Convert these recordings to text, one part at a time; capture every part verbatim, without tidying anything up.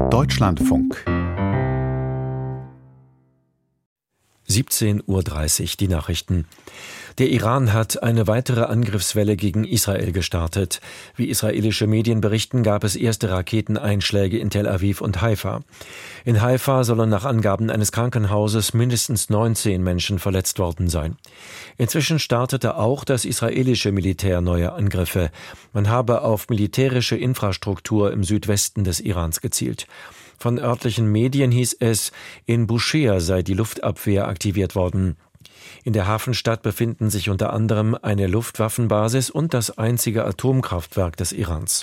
Deutschlandfunk. siebzehn Uhr dreißig, die Nachrichten. Der Iran hat eine weitere Angriffswelle gegen Israel gestartet. Wie israelische Medien berichten, gab es erste Raketeneinschläge in Tel Aviv und Haifa. In Haifa sollen nach Angaben eines Krankenhauses mindestens neunzehn Menschen verletzt worden sein. Inzwischen startete auch das israelische Militär neue Angriffe. Man habe auf militärische Infrastruktur im Südwesten des Irans gezielt. Von örtlichen Medien hieß es, in Bushehr sei die Luftabwehr aktiviert worden. In der Hafenstadt befinden sich unter anderem eine Luftwaffenbasis und das einzige Atomkraftwerk des Irans.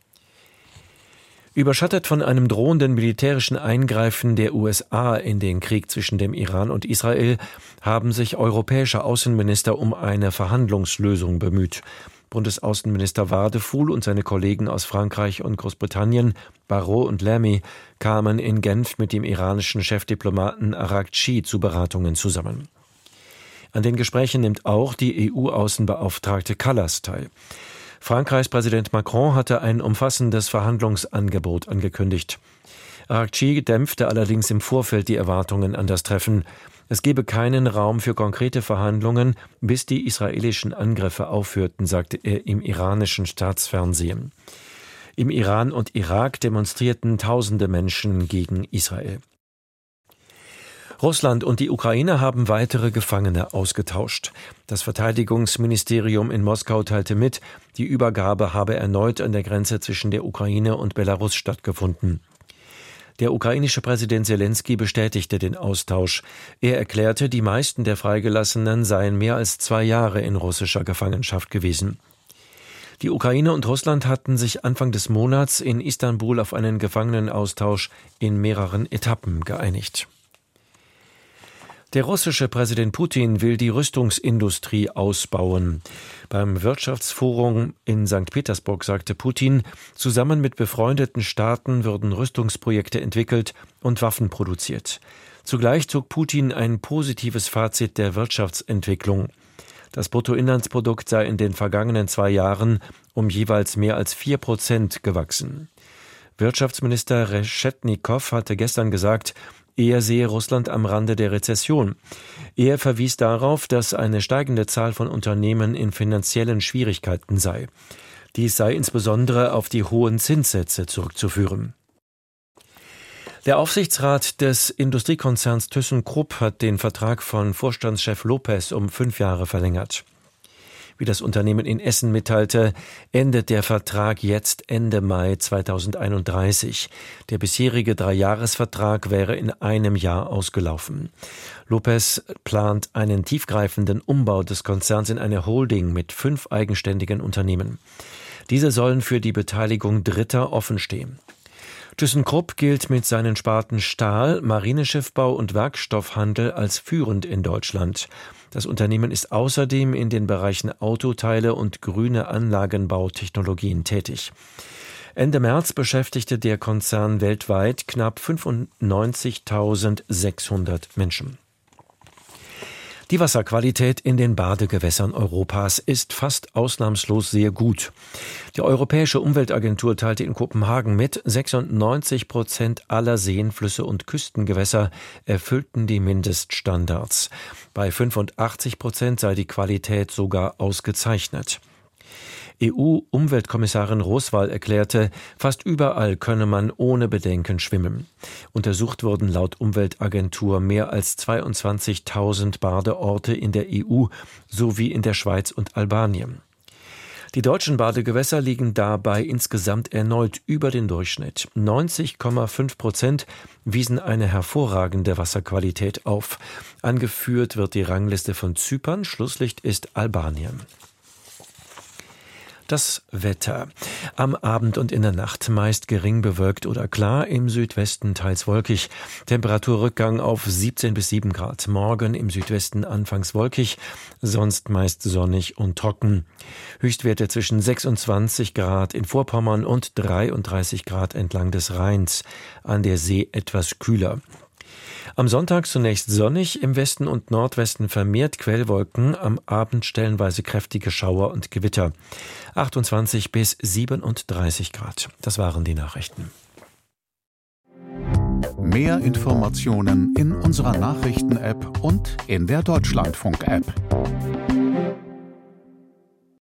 Überschattet von einem drohenden militärischen Eingreifen der U S A in den Krieg zwischen dem Iran und Israel haben sich europäische Außenminister um eine Verhandlungslösung bemüht. Bundesaußenminister Wadefuhl und seine Kollegen aus Frankreich und Großbritannien, Barrot und Lamy, kamen in Genf mit dem iranischen Chefdiplomaten Araghchi zu Beratungen zusammen. An den Gesprächen nimmt auch die E U-Außenbeauftragte Kallas teil. Frankreichs Präsident Macron hatte ein umfassendes Verhandlungsangebot angekündigt. Araghchi dämpfte allerdings im Vorfeld die Erwartungen an das Treffen. Es gebe keinen Raum für konkrete Verhandlungen, bis die israelischen Angriffe aufhörten, sagte er im iranischen Staatsfernsehen. Im Iran und Irak demonstrierten tausende Menschen gegen Israel. Russland und die Ukraine haben weitere Gefangene ausgetauscht. Das Verteidigungsministerium in Moskau teilte mit, die Übergabe habe erneut an der Grenze zwischen der Ukraine und Belarus stattgefunden. Der ukrainische Präsident Selenskyj bestätigte den Austausch. Er erklärte, die meisten der Freigelassenen seien mehr als zwei Jahre in russischer Gefangenschaft gewesen. Die Ukraine und Russland hatten sich Anfang des Monats in Istanbul auf einen Gefangenenaustausch in mehreren Etappen geeinigt. Der russische Präsident Putin will die Rüstungsindustrie ausbauen. Beim Wirtschaftsforum in Sankt Petersburg sagte Putin, zusammen mit befreundeten Staaten würden Rüstungsprojekte entwickelt und Waffen produziert. Zugleich zog Putin ein positives Fazit der Wirtschaftsentwicklung. Das Bruttoinlandsprodukt sei in den vergangenen zwei Jahren um jeweils mehr als vier Prozent gewachsen. Wirtschaftsminister Reschetnikow hatte gestern gesagt, er sehe Russland am Rande der Rezession. Er verwies darauf, dass eine steigende Zahl von Unternehmen in finanziellen Schwierigkeiten sei. Dies sei insbesondere auf die hohen Zinssätze zurückzuführen. Der Aufsichtsrat des Industriekonzerns ThyssenKrupp hat den Vertrag von Vorstandschef Lopez um fünf Jahre verlängert. Wie das Unternehmen in Essen mitteilte, endet der Vertrag jetzt Ende Mai zweitausendeinunddreißig. Der bisherige Dreijahresvertrag wäre in einem Jahr ausgelaufen. Lopez plant einen tiefgreifenden Umbau des Konzerns in eine Holding mit fünf eigenständigen Unternehmen. Diese sollen für die Beteiligung Dritter offenstehen. ThyssenKrupp gilt mit seinen Sparten Stahl, Marineschiffbau und Werkstoffhandel als führend in Deutschland. Das Unternehmen ist außerdem in den Bereichen Autoteile und grüne Anlagenbautechnologien tätig. Ende März beschäftigte der Konzern weltweit knapp fünfundneunzigtausendsechshundert Menschen. Die Wasserqualität in den Badegewässern Europas ist fast ausnahmslos sehr gut. Die Europäische Umweltagentur teilte in Kopenhagen mit, sechsundneunzig Prozent aller Seen, Flüsse und Küstengewässer erfüllten die Mindeststandards. Bei fünfundachtzig Prozent sei die Qualität sogar ausgezeichnet. E U-Umweltkommissarin Roswal erklärte, fast überall könne man ohne Bedenken schwimmen. Untersucht wurden laut Umweltagentur mehr als zweiundzwanzigtausend Badeorte in der E U sowie in der Schweiz und Albanien. Die deutschen Badegewässer liegen dabei insgesamt erneut über den Durchschnitt. neunzig Komma fünf Prozent wiesen eine hervorragende Wasserqualität auf. Angeführt wird die Rangliste von Zypern, Schlusslicht ist Albanien. Das Wetter. Am Abend und in der Nacht meist gering bewölkt oder klar, im Südwesten teils wolkig. Temperaturrückgang auf siebzehn bis sieben Grad. Morgen im Südwesten anfangs wolkig, sonst meist sonnig und trocken. Höchstwerte zwischen sechsundzwanzig Grad in Vorpommern und dreiunddreißig Grad entlang des Rheins. An der See etwas kühler. Am Sonntag zunächst sonnig, im Westen und Nordwesten vermehrt Quellwolken, am Abend stellenweise kräftige Schauer und Gewitter. achtundzwanzig bis siebenunddreißig Grad. Das waren die Nachrichten. Mehr Informationen in unserer Nachrichten-App und in der Deutschlandfunk-App.